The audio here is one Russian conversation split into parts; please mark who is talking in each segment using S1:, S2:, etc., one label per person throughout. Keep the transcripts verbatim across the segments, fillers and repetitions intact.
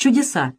S1: Чудеса.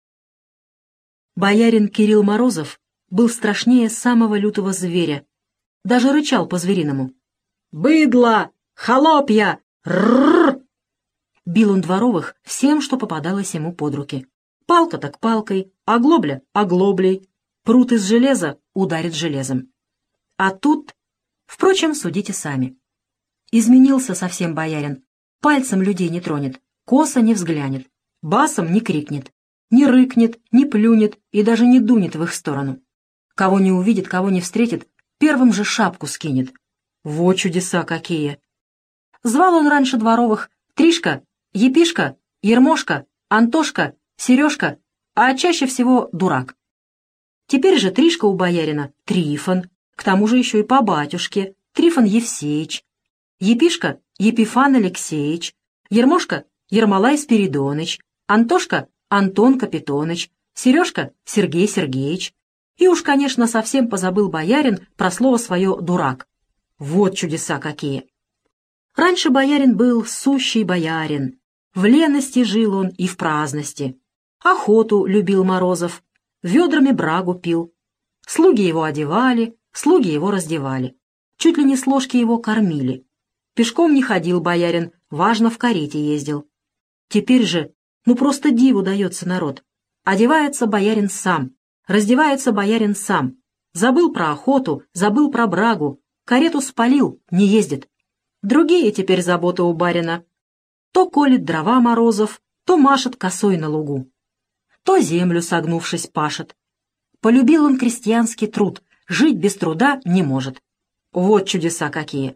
S1: Боярин Кирилл Морозов был страшнее самого лютого зверя. Даже рычал по-звериному. «Быдло! Холопья! Ррррр!» Бил он дворовых всем, что попадалось ему под руки. Палка так палкой, оглобля — оглоблей, прут из железа ударит железом. А тут... Впрочем, судите сами. Изменился совсем боярин. Пальцем людей не тронет, косо не взглянет, басом не крикнет, не рыкнет, не плюнет и даже не дунет в их сторону. Кого не увидит, кого не встретит, первым же шапку скинет. Во чудеса какие! Звал он раньше дворовых Тришка, Епишка, Ермошка, Антошка, Сережка, а чаще всего Дурак. Теперь же Тришка у боярина Трифон, к тому же еще и по батюшке Трифон Евсеич, Епишка Епифан Алексеевич, Ермошка Ермолай Спиридоныч, Антошка Антон Капитоныч, Сережка Сергей Сергеевич. И уж, конечно, совсем позабыл боярин про слово свое «дурак». Вот чудеса какие! Раньше боярин был сущий боярин. В лености жил он и в праздности. Охоту любил Морозов, ведрами брагу пил. Слуги его одевали, слуги его раздевали. Чуть ли не с ложки его кормили. Пешком не ходил боярин, важно в карете ездил. Теперь же, ну просто диву дается народ. Одевается боярин сам, раздевается боярин сам. Забыл про охоту, забыл про брагу, карету спалил, не ездит. Другие теперь заботы у барина. То колет дрова Морозов, то машет косой на лугу. То землю, согнувшись, пашет. Полюбил он крестьянский труд, жить без труда не может. Вот чудеса какие!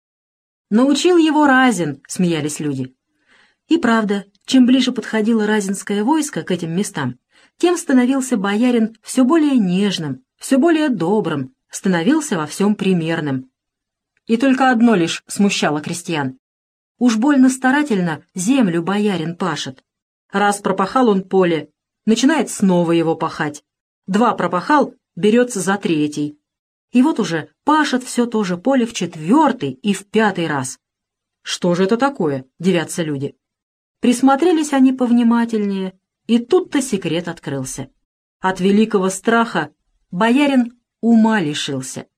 S1: Научил его Разин, смеялись люди. И правда, чем ближе подходило разинское войско к этим местам, тем становился боярин все более нежным, все более добрым, становился во всем примерным. И только одно лишь смущало крестьян. Уж больно старательно землю боярин пашет. Раз пропахал он поле, начинает снова его пахать. Два пропахал, берется за третий. И вот уже пашет все то же поле в четвертый и в пятый раз. Что же это такое, дивятся люди? Присмотрелись они повнимательнее, и тут-то секрет открылся. От великого страха боярин ума лишился.